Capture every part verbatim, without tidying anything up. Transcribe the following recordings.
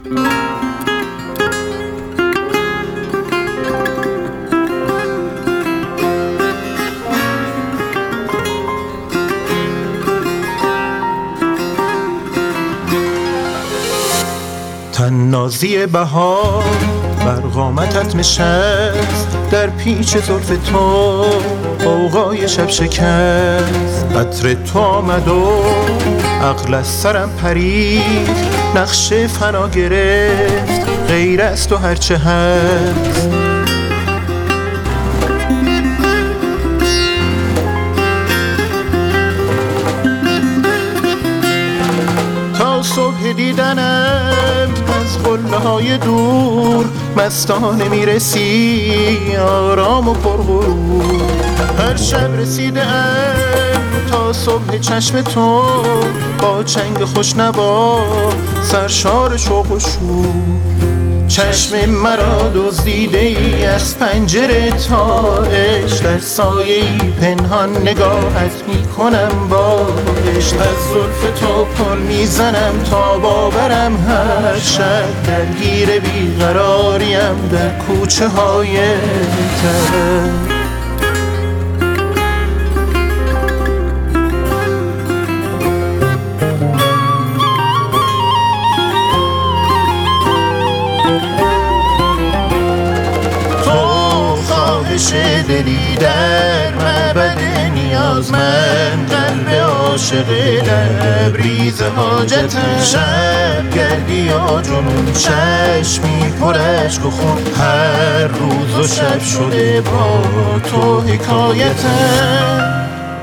تنازی بهار بر قامتت نشست، در پیچ زلف تو غوغای شب شکست. عطر تو آمد و عقل از سرم پرید، نقش فنا گرفت غیر از تو هرچه هست. تا صبح دیدنم از قله های دور، مستانه میرسی آرام و پرغرور. هر شب رسیده ام تا صبح چشم تو، با چنگ خوشنوا سرشار شوق و شور. چشم مرا دزدیده ای از پنجره تا عشق، در سایه‌ای پنهان نگاهت میکنم با عشق. از زلف تو پل میزنم تا باورم هر شب، درگیر بیقراریم در کوچه های تر. دلی در معبد نیاز، من قلب عاشق لبریز حاجتم. شب گردی یا جنون چشمی پر اشک و خون، هر روز و شب شده با تو حکایتم.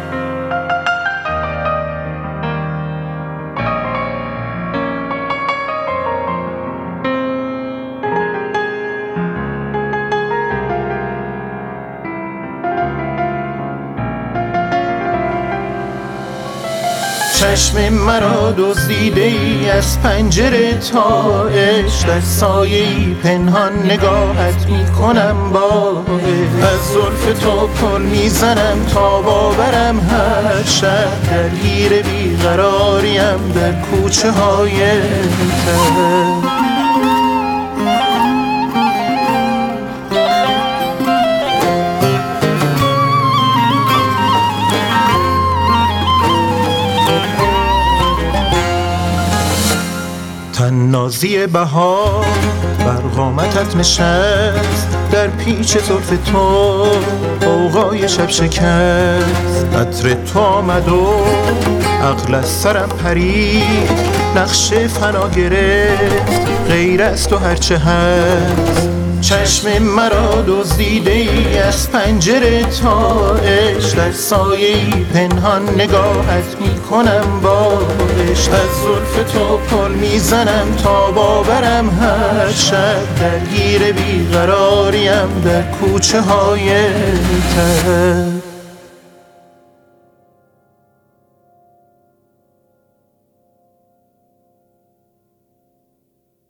چشم مرا دزدیده ای از پنجره تا عشق، در سایه‌ای پنهان نگاهت میکنم با عشق. از زلف تو پل میزنم تا باورم هر شب، درگیر بیقراریم در کوچه های تر. تنازی بهار بر قامتت نشست، در پیچ زلف تو غوغای شب شکست. عطر تو آمد و عقل از سرم پرید، نقش فنا گرفت غیر از تو هرچه هست. چشم مرا دزدیده ای از پنجره تا عشق، در سایه‌ای پنهان نگاهت میکنم با عشق. از زلف تو پل میزنم تا باورم هر شب، درگیر بیقراریم در کوچه های تر.